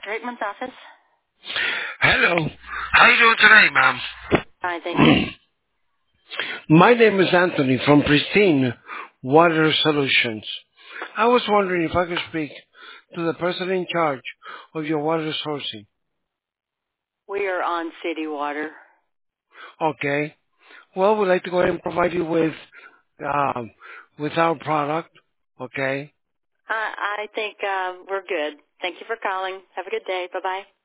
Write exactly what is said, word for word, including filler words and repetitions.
Doctor Hickman's office. Hello. How you doing today, ma'am? Fine, thank you. My name is Anthony from Pristine Water Solutions. I was wondering if I could speak to the person in charge of your water sourcing. We are on city water. Okay. Well, we'd like to go ahead and provide you with um, with our product. Okay. I, I think uh, we're good. Thank you for calling. Have a good day. Bye-bye.